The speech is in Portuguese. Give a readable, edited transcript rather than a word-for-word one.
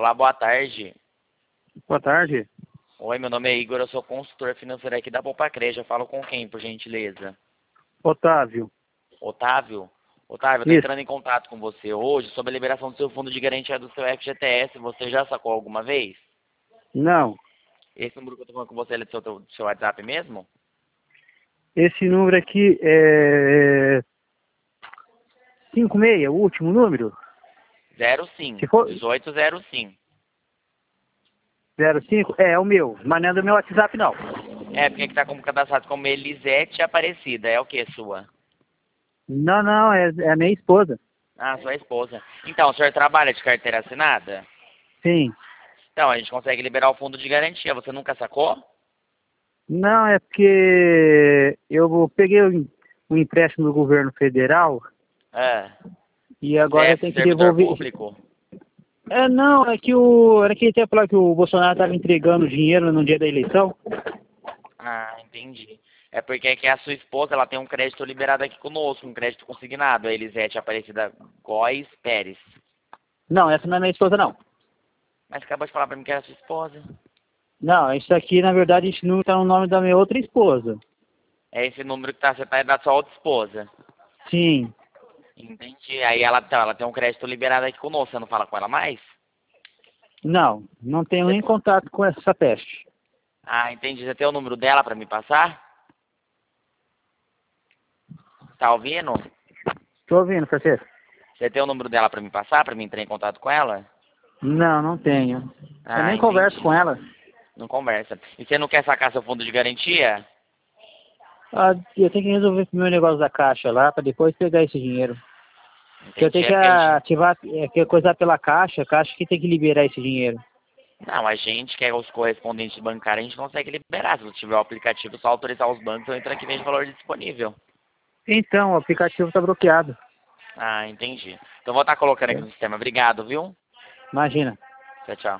Olá, boa tarde. Boa tarde. Oi, meu nome é Igor, eu sou consultor financeiro aqui da Poupa-Creja. Eu falo com quem, por gentileza? Otávio. Otávio? Otávio, eu tô Isso. entrando em contato com você hoje sobre a liberação do seu fundo de garantia do seu FGTS. Você já sacou alguma vez? Não. Esse número que eu tô falando com você ele é do seu WhatsApp mesmo? Esse número aqui é 56, o último número? Se 05, for 1805. 05, é o meu, mas não é do meu WhatsApp não. É, porque aqui tá como cadastrado como Elisete Aparecida. É o que sua? Não, não, é a minha esposa. Ah, sua esposa. Então, o senhor trabalha de carteira assinada? Sim. Então, a gente consegue liberar o fundo de garantia. Você nunca sacou? Não, é porque eu peguei um empréstimo do governo federal É. e Você agora é eu tenho que servidor devolver. público? Não, é que era aquele tempo lá que o Bolsonaro estava entregando dinheiro no dia da eleição. Ah, entendi. É porque é que a sua esposa, ela tem um crédito liberado aqui conosco, um crédito consignado, a Elisete Aparecida Góes Pérez. Não, essa não é minha esposa não. Mas acabou de falar pra mim que era sua esposa. Não, isso aqui na verdade esse número está no nome da minha outra esposa. É esse número que você tá da sua outra esposa. Sim. Entendi. Aí ela tem um crédito liberado aqui conosco, você não fala com ela mais? Não, não tenho nem contato com essa peste. Ah, entendi. Você tem o número dela pra me passar? Tá ouvindo? Tô ouvindo, parceiro? Você tem o número dela pra me passar, pra mim entrar em contato com ela? Não, não tenho. Eu Ah, nem converso entendi. com ela. Não conversa. E você não quer sacar seu fundo de garantia? Ah, eu tenho que resolver o meu negócio da caixa lá para depois pegar esse dinheiro. Que eu Entendi. tenho É que porque a gente... ativar, que coisar pela caixa, a caixa que tem que liberar esse dinheiro. Não, a gente, que é os correspondentes bancários, a gente consegue liberar. Se você tiver o aplicativo, só autorizar os bancos, eu entro aqui e vejo o valor disponível. Então, o aplicativo está bloqueado. Ah, entendi. Então vou estar colocando aqui no sistema. Obrigado, viu? Imagina. Tchau, tchau.